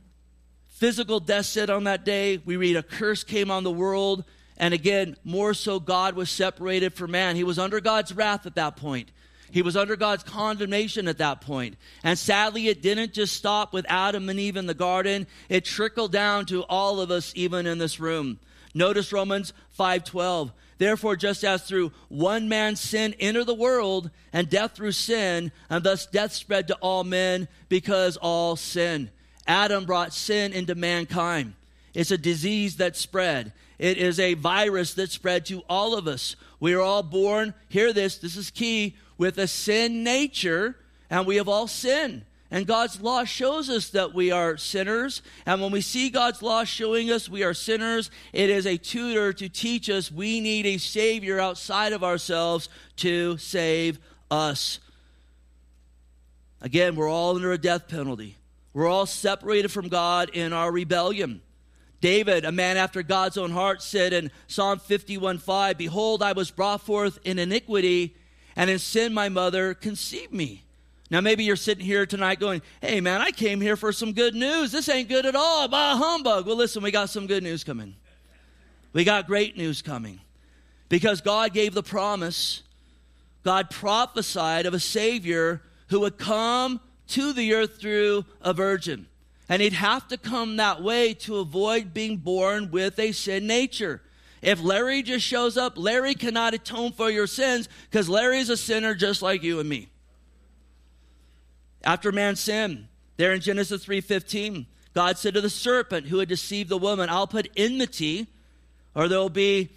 Speaker 1: Physical death said on that day. We read a curse came on the world. And again, more so God was separated from man. He was under God's wrath at that point. He was under God's condemnation at that point. And sadly, it didn't just stop with Adam and Eve in the garden. It trickled down to all of us, even in this room. Notice Romans 5:12. Therefore, just as through one man's sin entered the world, and death through sin, and thus death spread to all men because all sin. Adam brought sin into mankind. It's a disease that spread. It is a virus that spread to all of us. We are all born, hear this is key, with a sin nature, and we have all sinned. And God's law shows us that we are sinners. And when we see God's law showing us we are sinners, it is a tutor to teach us we need a Savior outside of ourselves to save us. Again, we're all under a death penalty. We're all separated from God in our rebellion. David, a man after God's own heart, said in Psalm 51:5, behold, I was brought forth in iniquity, and in sin my mother conceived me. Now maybe you're sitting here tonight going, hey man, I came here for some good news. This ain't good at all. Bah humbug. Well listen, we got some good news coming. We got great news coming. Because God gave the promise. God prophesied of a Savior who would come to the earth through a virgin. And he'd have to come that way to avoid being born with a sin nature. If Larry just shows up, Larry cannot atone for your sins because Larry is a sinner just like you and me. After man sinned, there in Genesis 3:15, God said to the serpent who had deceived the woman, I'll put enmity, or there'll be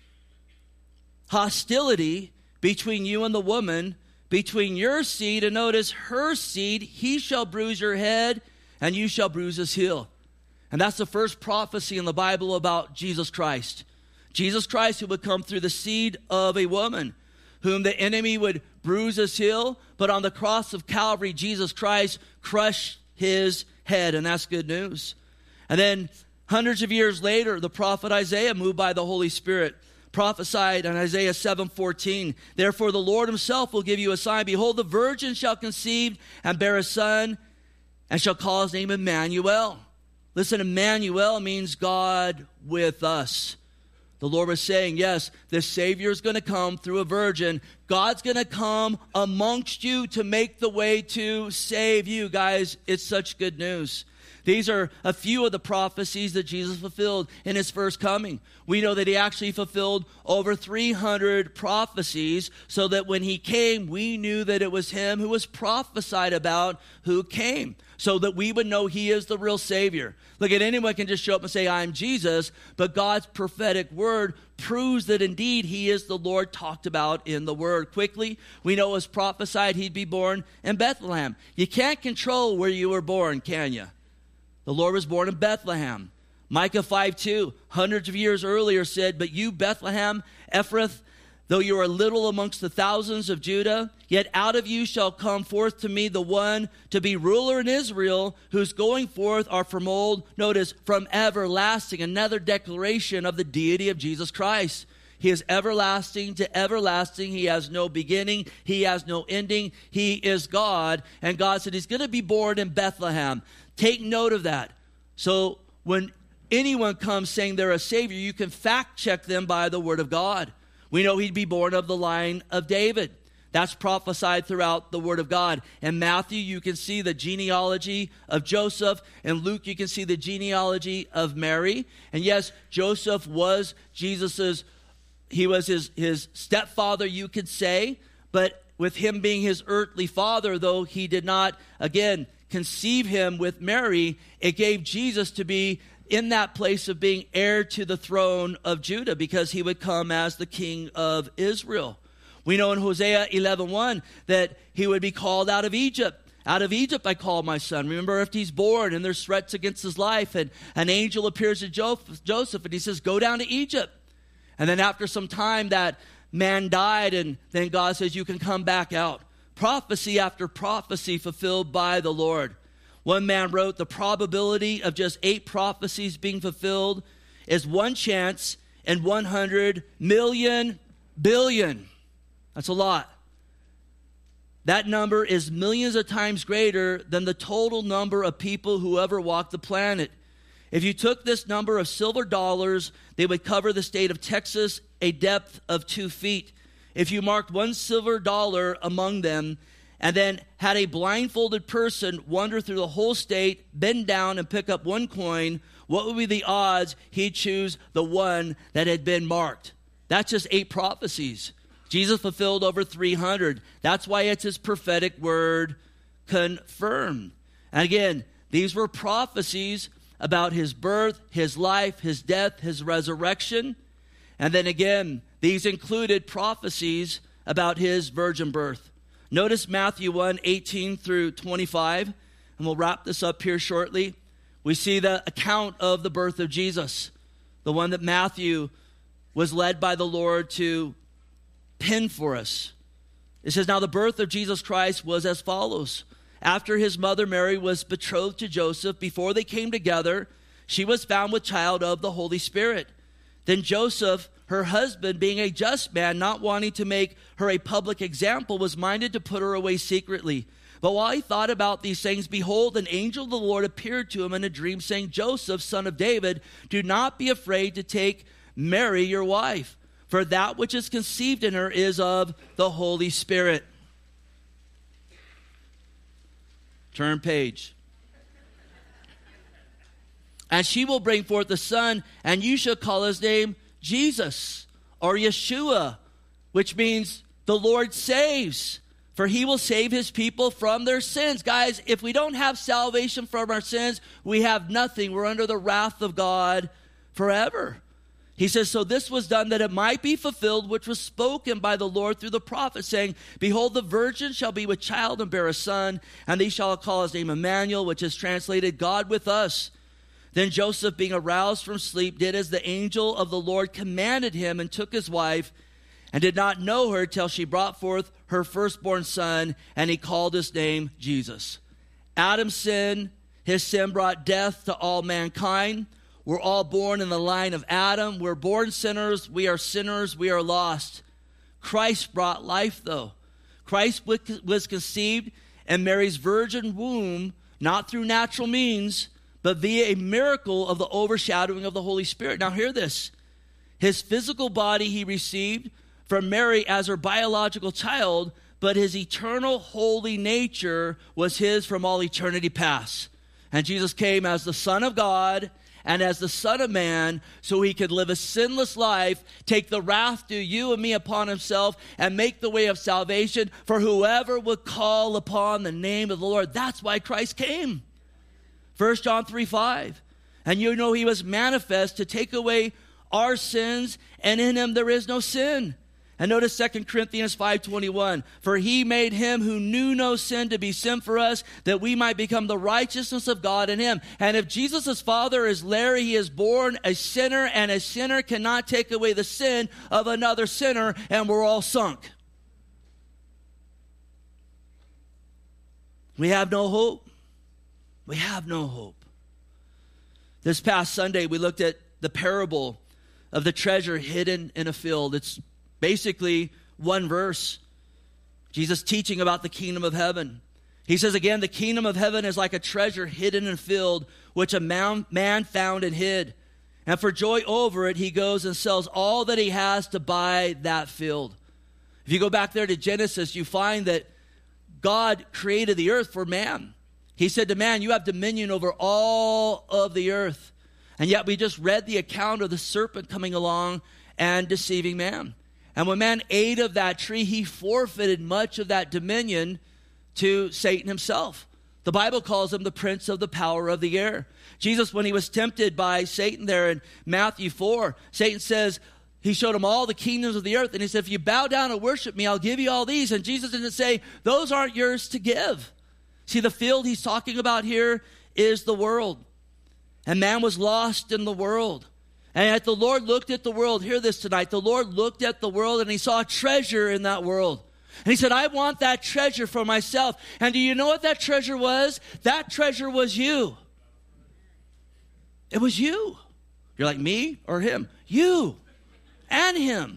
Speaker 1: hostility between you and the woman, between your seed, and notice her seed, he shall bruise your head, and you shall bruise his heel. And that's the first prophecy in the Bible about Jesus Christ. Jesus Christ who would come through the seed of a woman, whom the enemy would bruise his heel, but on the cross of Calvary, Jesus Christ crushed his head, and that's good news. And then hundreds of years later, the prophet Isaiah, moved by the Holy Spirit, prophesied in Isaiah 7:14, therefore the Lord himself will give you a sign. Behold, the virgin shall conceive and bear a son, and shall call his name Emmanuel. Listen, Emmanuel means God with us. The Lord was saying, yes, the Savior is going to come through a virgin. God's going to come amongst you to make the way to save you. Guys, it's such good news. These are a few of the prophecies that Jesus fulfilled in his first coming. We know that he actually fulfilled over 300 prophecies, so that when he came, we knew that it was him who was prophesied about who came, so that we would know he is the real Savior. Look, at anyone can just show up and say, I'm Jesus, but God's prophetic word proves that indeed he is the Lord talked about in the word. Quickly, we know it was prophesied he'd be born in Bethlehem. You can't control where you were born, can you? The Lord was born in Bethlehem. Micah 5:2, hundreds of years earlier said, but you, Bethlehem, Ephrath, though you are little amongst the thousands of Judah, yet out of you shall come forth to me the one to be ruler in Israel, whose going forth are from old, notice, from everlasting. Another declaration of the deity of Jesus Christ. He is everlasting to everlasting. He has no beginning. He has no ending. He is God. And God said he's going to be born in Bethlehem. Take note of that. So when anyone comes saying they're a Savior, you can fact check them by the Word of God. We know he'd be born of the line of David. That's prophesied throughout the Word of God. In Matthew, you can see the genealogy of Joseph. In Luke, you can see the genealogy of Mary. And yes, Joseph was his stepfather, you could say. But with him being his earthly father, though he did not, again, conceive him with Mary, it gave Jesus to be in that place of being heir to the throne of Judah, because he would come as the king of Israel. We know in Hosea 11:1 that he would be called out of Egypt. Out of Egypt I called my son. Remember, if he's born and there's threats against his life, and an angel appears to Joseph and he says, go down to Egypt. And then after some time that man died, and then God says, you can come back out. Prophecy after prophecy fulfilled by the Lord. One man wrote, the probability of just 8 prophecies being fulfilled is 1 chance in 100 million billion. That's a lot. That number is millions of times greater than the total number of people who ever walked the planet. If you took this number of silver dollars, they would cover the state of Texas a depth of 2 feet. If you marked 1 silver dollar among them, and then had a blindfolded person wander through the whole state, bend down and pick up 1 coin, what would be the odds he'd choose the one that had been marked? That's just 8 prophecies. Jesus fulfilled over 300. That's why it's his prophetic word confirmed. And again, these were prophecies about his birth, his life, his death, his resurrection. And then again, these included prophecies about his virgin birth. Notice Matthew 1:18 through 25, and we'll wrap this up here shortly. We see the account of the birth of Jesus, the one that Matthew was led by the Lord to pen for us. It says, now the birth of Jesus Christ was as follows. After his mother Mary was betrothed to Joseph, before they came together, she was found with child of the Holy Spirit. Then Joseph, her husband, being a just man, not wanting to make her a public example, was minded to put her away secretly. But while he thought about these things, behold, an angel of the Lord appeared to him in a dream, saying, Joseph, son of David, do not be afraid to take Mary, your wife, for that which is conceived in her is of the Holy Spirit. Turn page. And she will bring forth a son, and you shall call his name Jesus, or Yeshua, which means the Lord saves, for he will save his people from their sins. Guys, if we don't have salvation from our sins, we have nothing. We're under the wrath of God forever. He says, so this was done that it might be fulfilled, which was spoken by the Lord through the prophet, saying, behold, the virgin shall be with child and bear a son, and they shall call his name Emmanuel, which is translated God with us. Then Joseph, being aroused from sleep, did as the angel of the Lord commanded him, and took his wife, and did not know her till she brought forth her firstborn son, and he called his name Jesus. Adam's sin, his sin brought death to all mankind. We're all born in the line of Adam. We're born sinners. We are sinners. We are lost. Christ brought life, though. Christ was conceived in Mary's virgin womb, not through natural means, but via a miracle of the overshadowing of the Holy Spirit. Now hear this. His physical body he received from Mary as her biological child, but his eternal holy nature was his from all eternity past. And Jesus came as the Son of God and as the Son of Man, so he could live a sinless life, take the wrath due you and me upon himself, and make the way of salvation for whoever would call upon the name of the Lord. That's why Christ came. 1 John 3:5. And you know he was manifest to take away our sins, and in him there is no sin. And notice 2 Corinthians 5:21. For he made him who knew no sin to be sin for us, that we might become the righteousness of God in him. And if Jesus' father is Larry, he is born a sinner, and a sinner cannot take away the sin of another sinner, and we're all sunk. We have no hope. We have no hope. This past Sunday, we looked at the parable of the treasure hidden in a field. It's basically one verse. Jesus teaching about the kingdom of heaven. He says again, the kingdom of heaven is like a treasure hidden in a field, which a man found and hid. And for joy over it, he goes and sells all that he has to buy that field. If you go back there to Genesis, you find that God created the earth for man. He said to man, you have dominion over all of the earth. And yet we just read the account of the serpent coming along and deceiving man. And when man ate of that tree, he forfeited much of that dominion to Satan himself. The Bible calls him the prince of the power of the air. Jesus, when he was tempted by Satan there in Matthew 4, Satan says, he showed him all the kingdoms of the earth. And he said, if you bow down and worship me, I'll give you all these. And Jesus didn't say, those aren't yours to give. See, the field he's talking about here is the world. And man was lost in the world. And yet the Lord looked at the world. Hear this tonight. The Lord looked at the world and he saw a treasure in that world. And he said, I want that treasure for myself. And do you know what that treasure was? That treasure was you. It was you. You're like, me or him? You and him.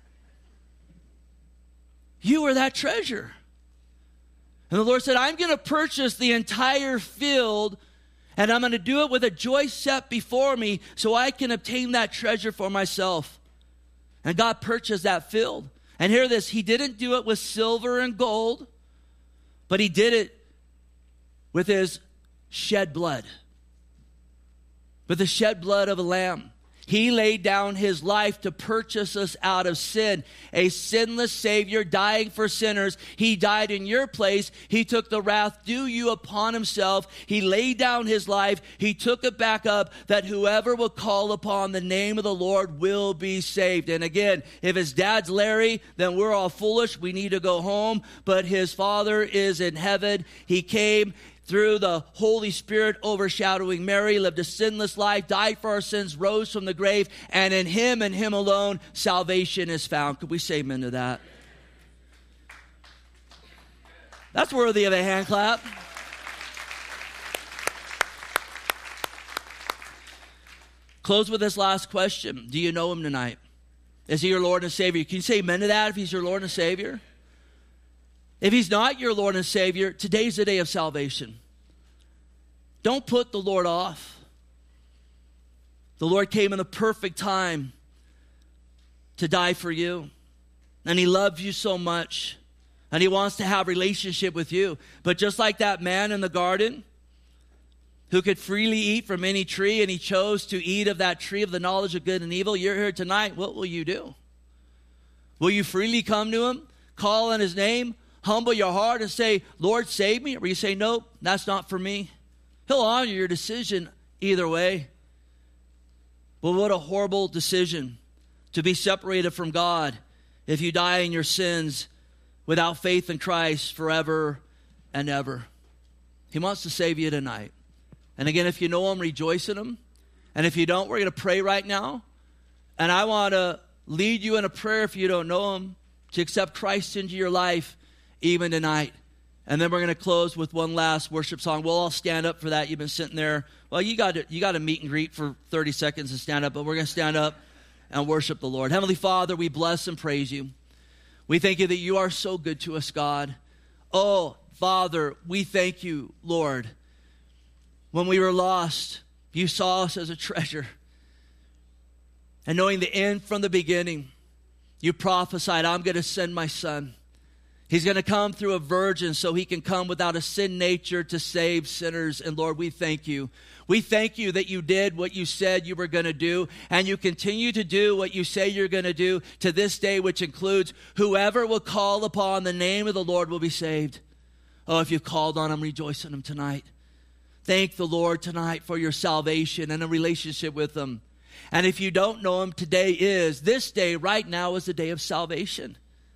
Speaker 1: You were that treasure. And the Lord said, I'm going to purchase the entire field, and I'm going to do it with a joy set before me so I can obtain that treasure for myself. And God purchased that field. And hear this, he didn't do it with silver and gold, but he did it with his shed blood. With the shed blood of a lamb. He laid down his life to purchase us out of sin. A sinless Savior dying for sinners. He died in your place. He took the wrath due you upon himself. He laid down his life. He took it back up that whoever will call upon the name of the Lord will be saved. And again, if his dad's Larry, then we're all foolish. We need to go home. But his Father is in heaven. He came through the Holy Spirit overshadowing Mary, lived a sinless life, died for our sins, rose from the grave, and in him and him alone, salvation is found. Could we say amen to that? That's worthy of a hand clap. Close with this last question. Do you know him tonight? Is he your Lord and Savior? Can you say amen to that if he's your Lord and Savior? If he's not your Lord and Savior, today's the day of salvation. Don't put the Lord off. The Lord came in the perfect time to die for you. And he loves you so much. And he wants to have a relationship with you. But just like that man in the garden who could freely eat from any tree, and he chose to eat of that tree of the knowledge of good and evil, you're here tonight. What will you do? Will you freely come to him, call on his name, humble your heart and say, Lord, save me? Or you say, nope, that's not for me. He'll honor your decision either way. But what a horrible decision to be separated from God if you die in your sins without faith in Christ forever and ever. He wants to save you tonight. And again, if you know him, rejoice in him. And if you don't, we're going to pray right now. And I want to lead you in a prayer if you don't know him to accept Christ into your life even tonight. And then we're going to close with one last worship song. We'll all stand up for that. You've been sitting there. Well, you got to meet and greet for 30 seconds and stand up. But we're going to stand up and worship the Lord. Heavenly Father, we bless and praise you. We thank you that you are so good to us, God. Oh, Father, we thank you, Lord. When we were lost, you saw us as a treasure. And knowing the end from the beginning, you prophesied, I'm going to send my son. He's going to come through a virgin so he can come without a sin nature to save sinners. And Lord, we thank you. We thank you that you did what you said you were going to do, and you continue to do what you say you're going to do to this day, which includes whoever will call upon the name of the Lord will be saved. Oh, if you've called on him, rejoice in him tonight. Thank the Lord tonight for your salvation and a relationship with him. And if you don't know him, this day right now is the day of salvation.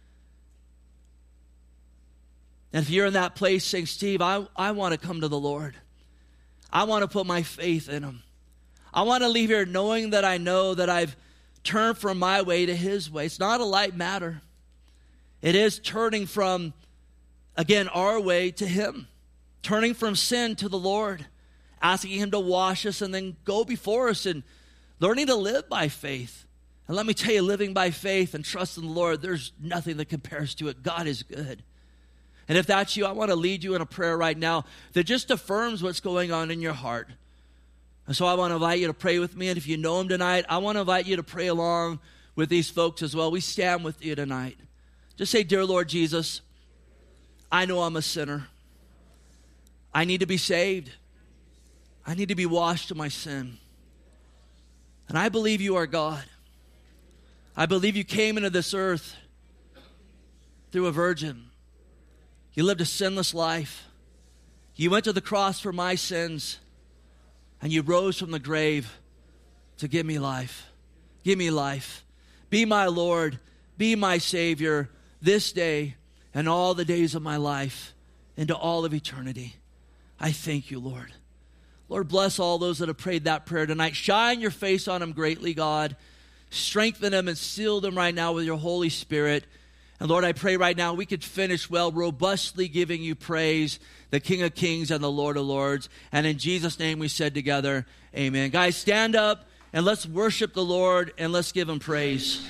Speaker 1: And if you're in that place saying, Steve, I want to come to the Lord. I want to put my faith in him. I want to leave here knowing that I know that I've turned from my way to his way. It's not a light matter. It is turning from, again, our way to him. Turning from sin to the Lord. Asking him to wash us and then go before us and learning to live by faith. And let me tell you, living by faith and trust in the Lord, there's nothing that compares to it. God is good. And if that's you, I want to lead you in a prayer right now that just affirms what's going on in your heart. And so I want to invite you to pray with me. And if you know him tonight, I want to invite you to pray along with these folks as well. We stand with you tonight. Just say, Dear Lord Jesus, I know I'm a sinner. I need to be saved. I need to be washed of my sin. And I believe you are God. I believe you came into this earth through a virgin. You lived a sinless life. You went to the cross for my sins. And you rose from the grave to give me life. Give me life. Be my Lord. Be my Savior this day and all the days of my life into all of eternity. I thank you, Lord. Lord, bless all those that have prayed that prayer tonight. Shine your face on them greatly, God. Strengthen them and seal them right now with your Holy Spirit. And Lord, I pray right now we could finish well, robustly giving you praise, the King of Kings and the Lord of Lords. And in Jesus' name we said together, amen. Guys, stand up and let's worship the Lord and let's give him praise.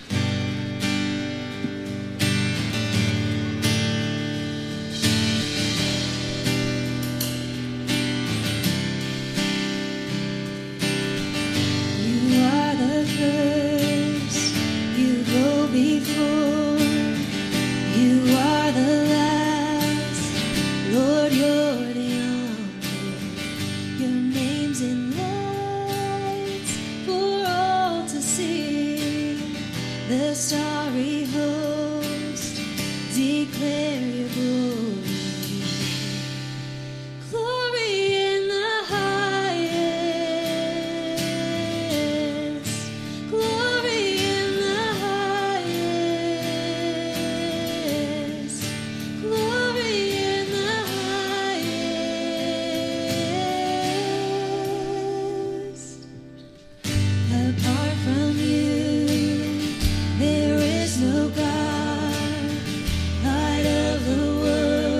Speaker 2: You are the first, you go before. You are the last, Lord, you're the only. Your name's in lights for all to see. The starry host declare your glory. Glory in the highest. Glory in the highest. Glory in the highest. Apart from you, there is no God. Light of the world.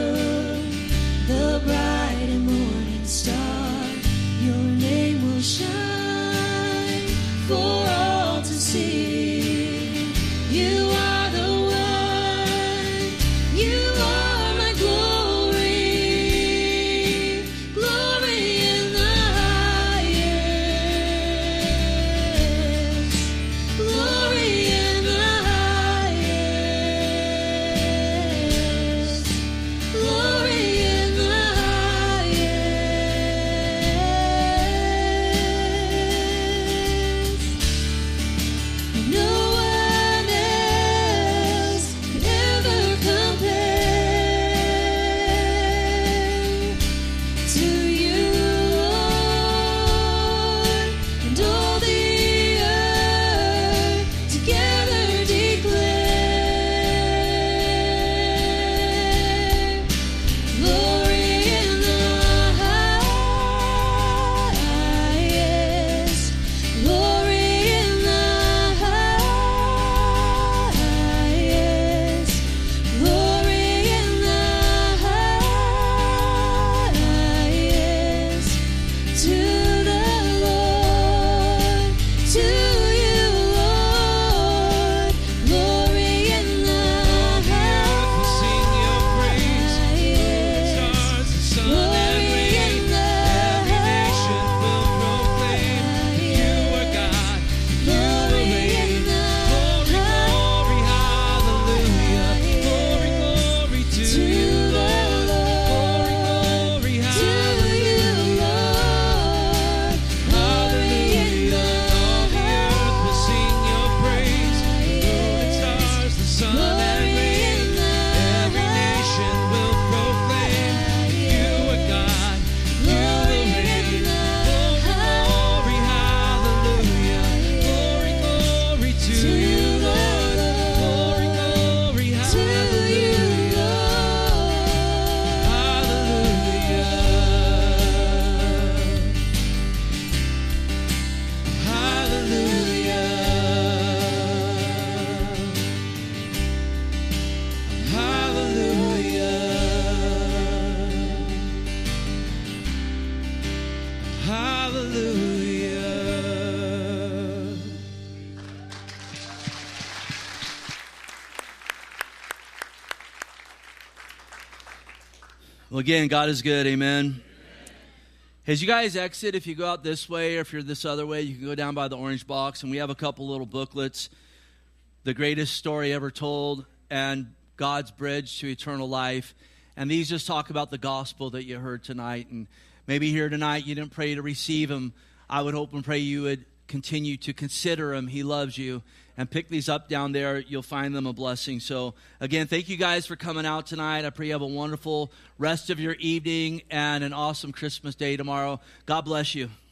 Speaker 1: Well, again, God is good. Amen. As you guys exit, if you go out this way or if you're this other way, you can go down by the orange box, and we have a couple little booklets, The Greatest Story Ever Told and God's Bridge to Eternal Life. And these just talk about the gospel that you heard tonight. And maybe here tonight you didn't pray to receive him. I would hope and pray you would continue to consider him. He loves you. And pick these up down there. You'll find them a blessing. So, again, thank you guys for coming out tonight. I pray you have a wonderful rest of your evening and an awesome Christmas day tomorrow. God bless you.